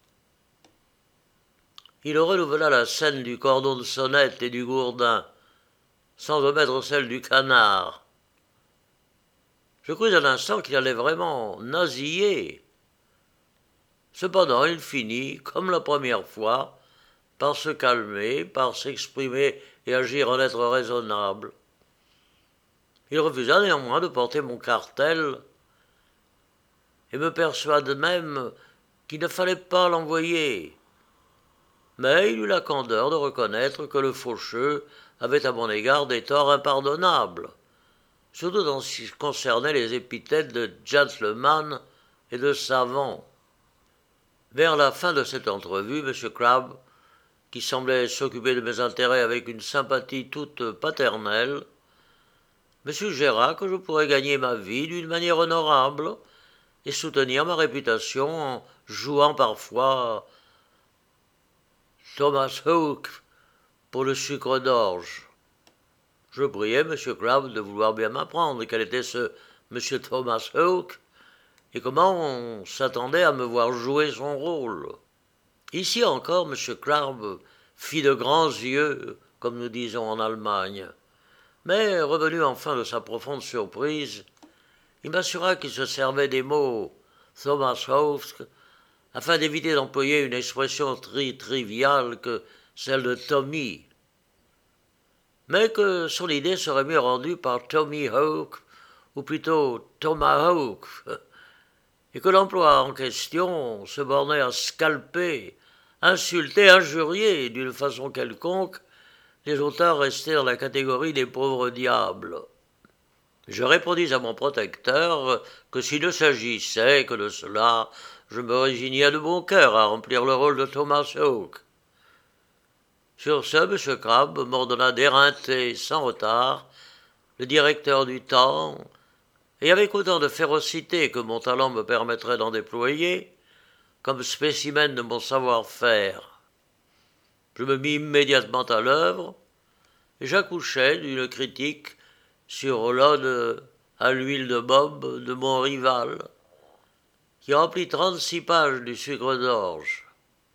Il renouvela la scène du cordon de sonnette et du gourdin, sans omettre celle du canard. Je crus un instant qu'il allait vraiment nasiller. Cependant, il finit, comme la première fois, par se calmer, par s'exprimer et agir en être raisonnable. Il refusa néanmoins de porter mon cartel et me persuade même qu'il ne fallait pas l'envoyer. Mais il eut la candeur de reconnaître que le faucheux avait à mon égard des torts impardonnables, surtout dans ce qui concernait les épithètes de gentleman et de savant. Vers la fin de cette entrevue, M. Crabbe, qui semblait s'occuper de mes intérêts avec une sympathie toute paternelle, me suggéra que je pourrais gagner ma vie d'une manière honorable et soutenir ma réputation en jouant parfois Thomas Hook pour le sucre d'orge. Je priai M. Crabbe de vouloir bien m'apprendre quel était ce M. Thomas Hook et comment on s'attendait à me voir jouer son rôle. Ici encore, M. Crabbe fit de grands yeux, comme nous disons en Allemagne. Mais, revenu enfin de sa profonde surprise, il m'assura qu'il se servait des mots Thomas Hook afin d'éviter d'employer une expression triviale que celle de Tommy, mais que son idée serait mieux rendue par Tommy Hawk, ou plutôt Tomahawk, et que l'emploi en question se bornait à scalper, insulter, injurier d'une façon quelconque les auteurs restés dans la catégorie des pauvres diables. Je répondis à mon protecteur que s'il ne s'agissait que de cela, je me résignais de bon cœur à remplir le rôle de Thomas Hawk. Sur ce, M. Crabbe m'ordonna d'éreinter sans retard le directeur du temps, et avec autant de férocité que mon talent me permettrait d'en déployer, comme spécimen de mon savoir-faire. Je me mis immédiatement à l'œuvre, et j'accouchai d'une critique sur l'ode à l'huile de bob de mon rival, qui remplit 36 pages du sucre d'orge.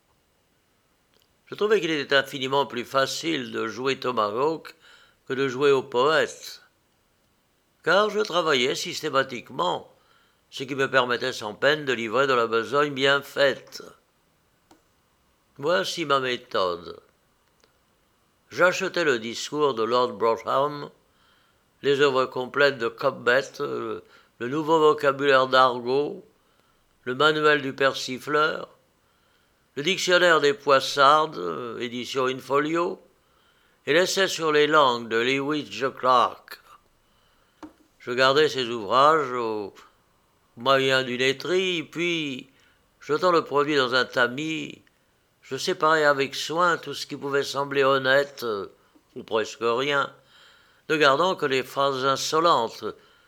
Je trouvais qu'il était infiniment plus facile de jouer Tomahawk que de jouer au poète, car je travaillais systématiquement, ce qui me permettait sans peine de livrer de la besogne bien faite. Voici ma méthode. J'achetais le discours de Lord Brogham, les œuvres complètes de Cobbett, le nouveau vocabulaire d'argot, le manuel du persifleur, le dictionnaire des poissardes, édition in-folio, et l'essai sur les langues de Lewis J. Clark. Je gardais ces ouvrages au moyen d'une étrie, puis, jetant le produit dans un tamis, je séparais avec soin tout ce qui pouvait sembler honnête, ou presque rien, ne gardant que les phrases insolentes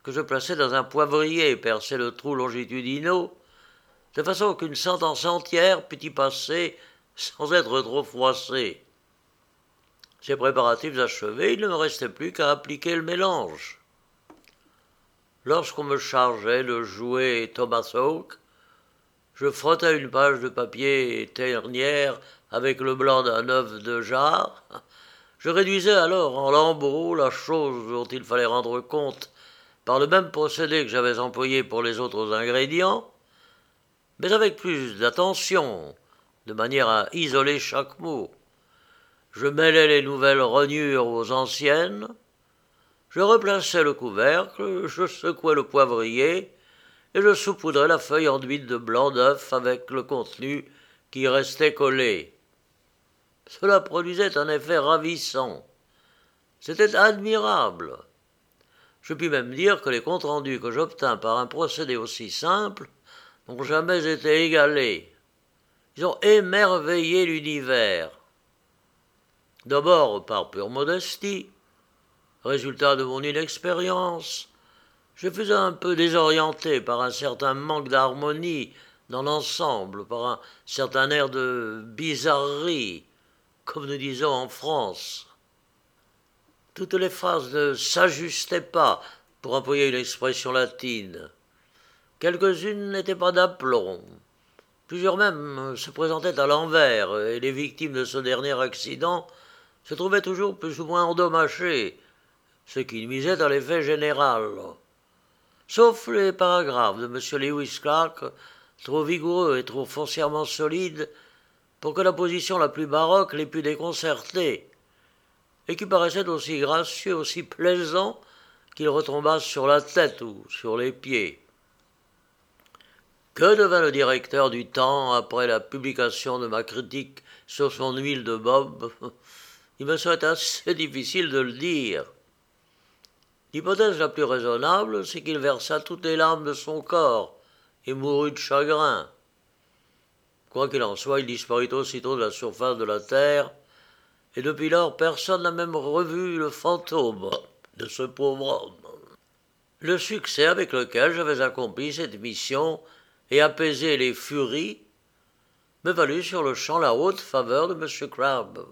que je plaçai dans un poivrier et perçai le trou longitudinaux, de façon qu'une sentence entière pût y passer sans être trop froissée. Ces préparatifs achevés, il ne me restait plus qu'à appliquer le mélange. Lorsqu'on me chargeait de jouer Thomas Hawke, je frottais une page de papier ternière avec le blanc d'un œuf de jarre. Je réduisais alors en lambeaux la chose dont il fallait rendre compte par le même procédé que j'avais employé pour les autres ingrédients, mais avec plus d'attention, de manière à isoler chaque mot. Je mêlais les nouvelles rognures aux anciennes, je replaçais le couvercle, je secouais le poivrier, et je saupoudrais la feuille enduite de blanc d'œuf avec le contenu qui y restait collé. Cela produisait un effet ravissant. C'était admirable. Je puis même dire que les comptes rendus que j'obtins par un procédé aussi simple n'ont jamais été égalés. Ils ont émerveillé l'univers. D'abord par pure modestie, résultat de mon inexpérience, je fus un peu désorienté par un certain manque d'harmonie dans l'ensemble, par un certain air de bizarrerie, comme nous disons en France. Toutes les phrases ne s'ajustaient pas, pour employer une expression latine. Quelques-unes n'étaient pas d'aplomb. Plusieurs même se présentaient à l'envers, et les victimes de ce dernier accident se trouvaient toujours plus ou moins endommagées, ce qui nuisait à l'effet général. Sauf les paragraphes de M. Lewis Clark, trop vigoureux et trop foncièrement solides pour que la position la plus baroque les pût déconcerter, et qui paraissaient aussi gracieux, aussi plaisants qu'ils retombassent sur la tête ou sur les pieds. Que devint le directeur du Temps après la publication de ma critique sur son huile de bob? Il me serait assez difficile de le dire. L'hypothèse la plus raisonnable, c'est qu'il versa toutes les larmes de son corps et mourut de chagrin. Quoi qu'il en soit, il disparut aussitôt de la surface de la terre, et depuis lors personne n'a même revu le fantôme de ce pauvre homme. Le succès avec lequel j'avais accompli cette mission et apaisé les furies me valut sur le champ la haute faveur de M. Crabbe.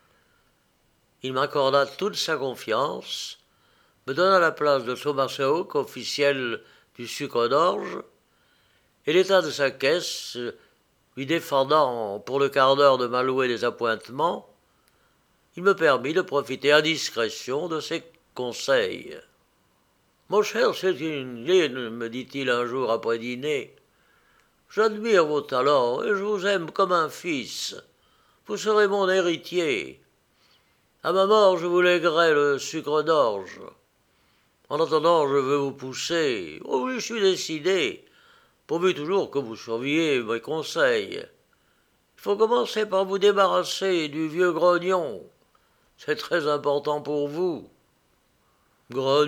Il m'accorda toute sa confiance, me donna la place de Thomas Hawke, officiel du sucre d'orge, et l'état de sa caisse, lui défendant pour le quart d'heure de m'allouer des appointements, il me permit de profiter à discrétion de ses conseils. « Mon cher Céline, me dit-il un jour après dîner, j'admire vos talents et je vous aime comme un fils. Vous serez mon héritier. À ma mort, je vous léguerai le sucre d'orge. En attendant, je veux vous pousser. Oh oui, je suis décidé, pourvu toujours que vous surveilliez mes conseils. Il faut commencer par vous débarrasser du vieux grognon. C'est très important pour vous. » « Grognon »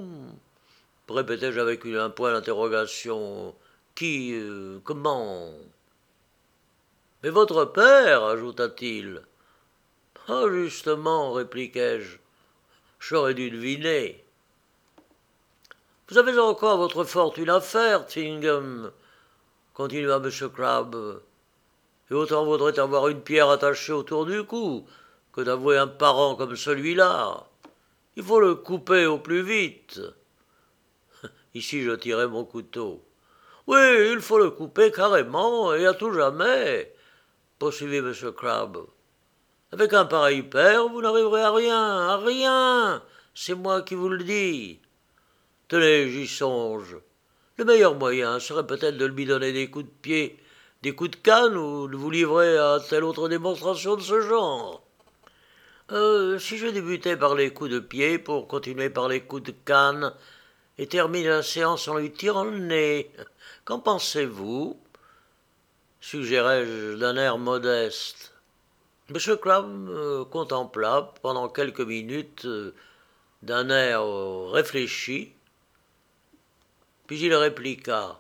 répétai-je avec un point d'interrogation. « Qui, comment ?»« Mais votre père, ajouta-t-il. »« Ah, justement, répliquai-je, j'aurais dû deviner. »« Vous avez encore votre fortune à faire, Tingham, continua M. Crabbe, et autant vaudrait avoir une pierre attachée autour du cou que d'avouer un parent comme celui-là. Il faut le couper au plus vite. » Ici je tirai mon couteau. « Oui, il faut le couper carrément et à tout jamais, » poursuivit M. Crabbe. « Avec un pareil père, vous n'arriverez à rien, à rien, c'est moi qui vous le dis. Tenez, j'y songe. Le meilleur moyen serait peut-être de lui donner des coups de pied, des coups de canne ou de vous livrer à telle autre démonstration de ce genre. Si je débutais par les coups de pied pour continuer par les coups de canne et terminer la séance en lui tirant le nez, qu'en pensez-vous » suggérai-je d'un air modeste. M. Crabbe me contempla pendant quelques minutes d'un air réfléchi, puis il répliqua.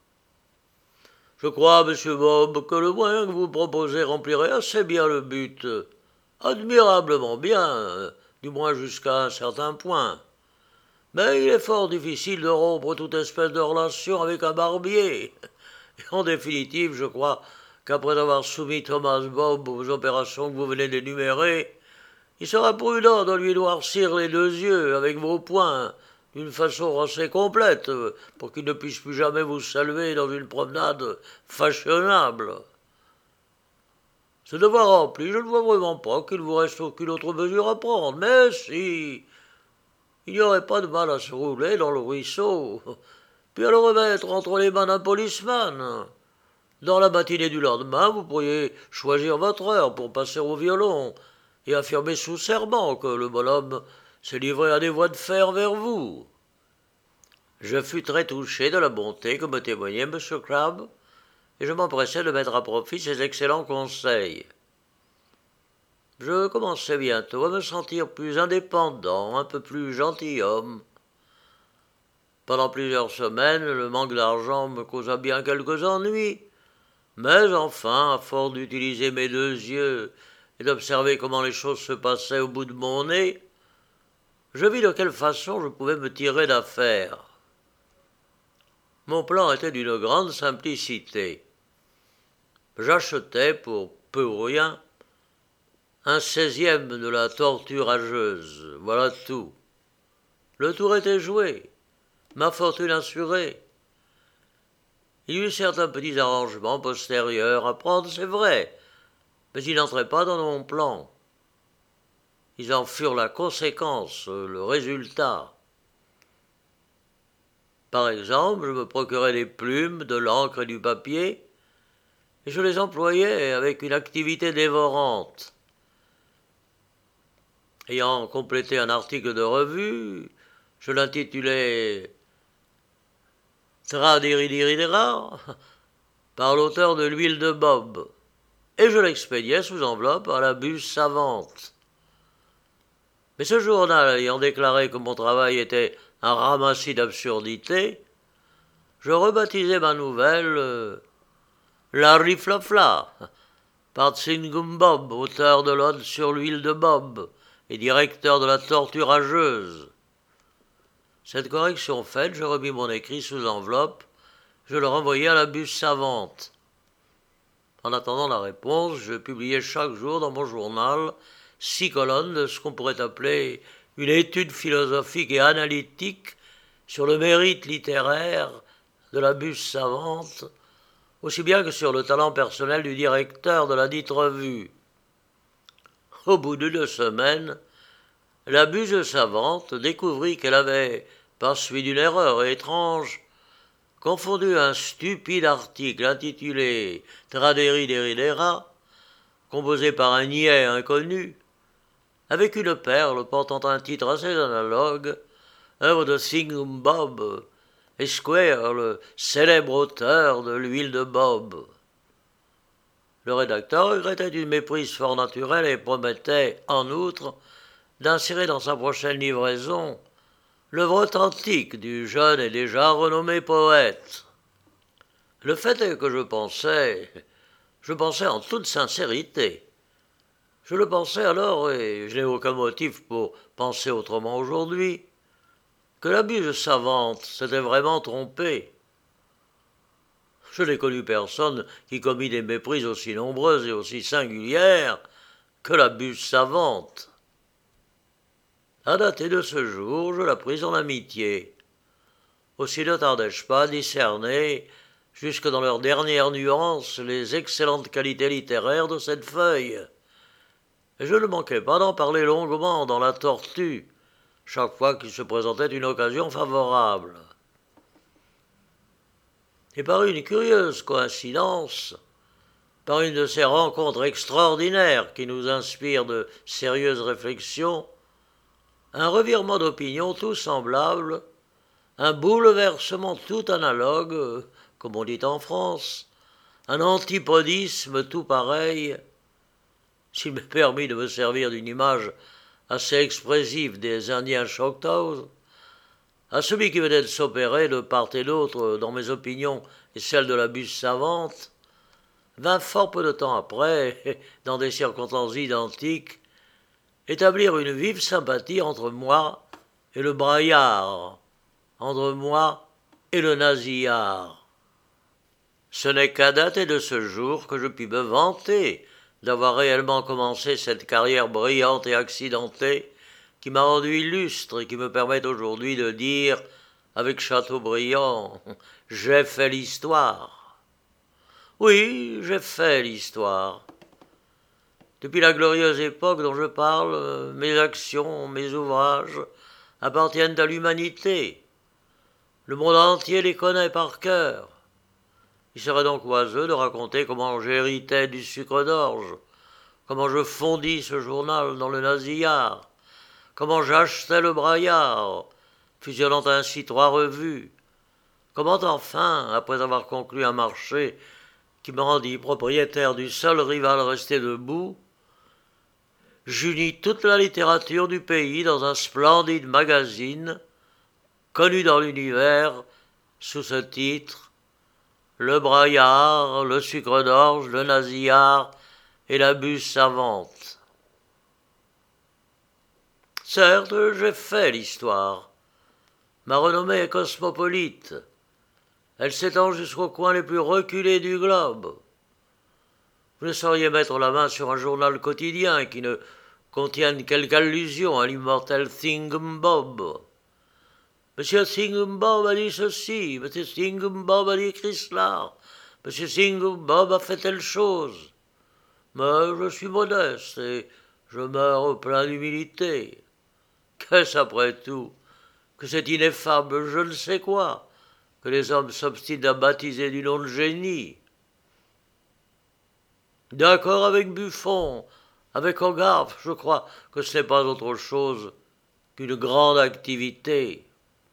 « Je crois, monsieur Bob, que le moyen que vous proposez remplirait assez bien le but. Admirablement bien, du moins jusqu'à un certain point. Mais il est fort difficile de rompre toute espèce de relation avec un barbier. Et en définitive, je crois qu'après avoir soumis Thomas Bob aux opérations que vous venez d'énumérer, il sera prudent de lui noircir les deux yeux avec vos poings d'une façon assez complète pour qu'il ne puisse plus jamais vous saluer dans une promenade fashionable. Ce devoir rempli, je ne vois vraiment pas qu'il vous reste aucune autre mesure à prendre. Mais si, il n'y aurait pas de mal à se rouler dans le ruisseau, puis à le remettre entre les mains d'un policeman. Dans la matinée du lendemain, vous pourriez choisir votre heure pour passer au violon et affirmer sous serment que le bonhomme s'est livré à des voies de fer vers vous. Je fus très touché de la bonté que me témoignait M. Crabbe, et je m'empressai de mettre à profit ses excellents conseils. Je commençais bientôt à me sentir plus indépendant, un peu plus gentilhomme. Pendant plusieurs semaines, le manque d'argent me causa bien quelques ennuis, mais enfin, à force d'utiliser mes deux yeux et d'observer comment les choses se passaient au bout de mon nez, je vis de quelle façon je pouvais me tirer d'affaire. Mon plan était d'une grande simplicité. J'achetais pour peu ou rien un 16e de la tortue rageuse, voilà tout. Le tour était joué, ma fortune assurée. Il y eut certains petits arrangements postérieurs à prendre, c'est vrai, mais ils n'entraient pas dans mon plan. Ils en furent la conséquence, le résultat. Par exemple, je me procurais des plumes, de l'encre et du papier, et je les employais avec une activité dévorante. Ayant complété un article de revue, je l'intitulais Tradiridiridera par l'auteur de l'huile de Bob, et je l'expédiais sous enveloppe à la buse savante. Mais ce journal ayant déclaré que mon travail était un ramassis d'absurdités, je rebaptisai ma nouvelle Larry Flafla, par Tsingum Bob, auteur de l'Ode sur l'huile de Bob et directeur de la tortue rageuse. Cette correction faite, je remis mon écrit sous enveloppe, je le renvoyai à la buse savante. En attendant la réponse, je publiais chaque jour dans mon journal 6 colonnes de ce qu'on pourrait appeler une étude philosophique et analytique sur le mérite littéraire de la buse savante, aussi bien que sur le talent personnel du directeur de la dite revue. Au bout d'1 semaine, la buse savante découvrit qu'elle avait, par suite d'une erreur étrange, confondu un stupide article intitulé Traderideridera, composé par un niais inconnu, avec une perle portant un titre assez analogue, œuvre de Thingum Bob, Esquire, le célèbre auteur de l'huile de Bob. Le rédacteur regrettait une méprise fort naturelle et promettait, en outre, d'insérer dans sa prochaine livraison l'œuvre authentique du jeune et déjà renommé poète. Le fait est que je pensais en toute sincérité. Je le pensais alors, et je n'ai aucun motif pour penser autrement aujourd'hui, que la buse savante s'était vraiment trompée. Je n'ai connu personne qui commit des méprises aussi nombreuses et aussi singulières que la buse savante. À dater de ce jour, je la pris en amitié. Aussi ne tardai-je pas à discerner, jusque dans leurs dernières nuances, les excellentes qualités littéraires de cette feuille. Et je ne manquai pas d'en parler longuement dans La Tortue, chaque fois qu'il se présentait une occasion favorable. Et par une curieuse coïncidence, par une de ces rencontres extraordinaires qui nous inspirent de sérieuses réflexions, un revirement d'opinion tout semblable, un bouleversement tout analogue, comme on dit en France, un antipodisme tout pareil, s'il m'est permis de me servir d'une image assez expressive des Indiens Choctaws, à celui qui venait de s'opérer de part et d'autre dans mes opinions et celles de la buse savante, vint fort peu de temps après, dans des circonstances identiques, établir une vive sympathie entre moi et le braillard, entre moi et le nasillard. Ce n'est qu'à dater de ce jour que je puis me vanter d'avoir réellement commencé cette carrière brillante et accidentée qui m'a rendu illustre et qui me permet aujourd'hui de dire, avec Chateaubriand, « J'ai fait l'histoire ». Oui, j'ai fait l'histoire. Depuis la glorieuse époque dont je parle, mes actions, mes ouvrages appartiennent à l'humanité. Le monde entier les connaît par cœur. Il serait donc oiseux de raconter comment j'héritais du sucre d'orge, comment je fondis ce journal dans le nasillard, comment j'achetais le braillard, fusionnant ainsi 3 revues, comment enfin, après avoir conclu un marché qui me rendit propriétaire du seul rival resté debout, j'unis toute la littérature du pays dans un splendide magazine, connu dans l'univers sous ce titre: Le braillard, le sucre d'orge, le nasillard et la buse savante. Certes, j'ai fait l'histoire. Ma renommée est cosmopolite. Elle s'étend jusqu'aux coins les plus reculés du globe. Vous ne sauriez mettre la main sur un journal quotidien qui ne contienne quelque allusion à l'immortel Thingumbob. Monsieur Thingumbob a dit ceci, Monsieur Thingumbob a dit Chrysler, Monsieur Thingumbob a fait telle chose. Mais je suis modeste et je meurs plein d'humilité. Qu'est-ce après tout que cet ineffable je ne sais quoi que les hommes s'obstinent à baptiser du nom de génie? D'accord avec Buffon, avec Hogarth, je crois que ce n'est pas autre chose qu'une grande activité.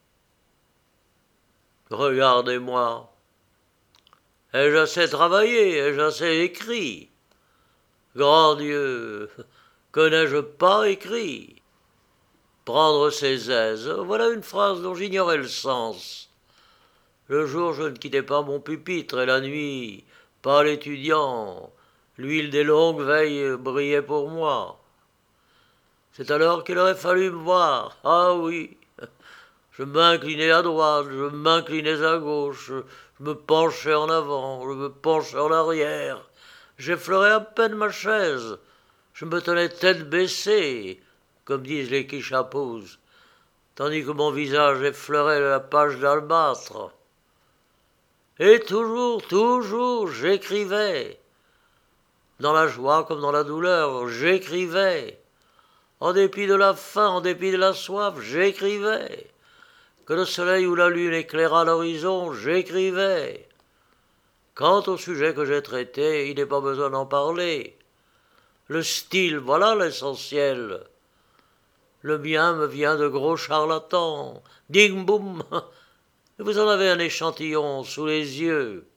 Regardez-moi. Ai-je assez travaillé, ai-je assez écrit? Grand Dieu, que n'ai-je pas écrit? Prendre ses aises, voilà une phrase dont j'ignorais le sens. Le jour, je ne quittais pas mon pupitre, et la nuit, pas l'étudiant, l'huile des longues veilles brillait pour moi. C'est alors qu'il aurait fallu me voir. Ah oui, je m'inclinais à droite, je m'inclinais à gauche, je me penchais en avant, je me penchais en arrière. J'effleurais à peine ma chaise. Je me tenais tête baissée, comme disent les quichapous, tandis que mon visage effleurait la page d'albâtre. Et toujours, j'écrivais. Dans la joie comme dans la douleur, j'écrivais. En dépit de la faim, en dépit de la soif, j'écrivais. Que le soleil ou la lune éclairât l'horizon, j'écrivais. Quant au sujet que j'ai traité, il n'est pas besoin d'en parler. Le style, voilà l'essentiel. Le mien me vient de gros charlatans. Ding boum. Vous en avez un échantillon sous les yeux.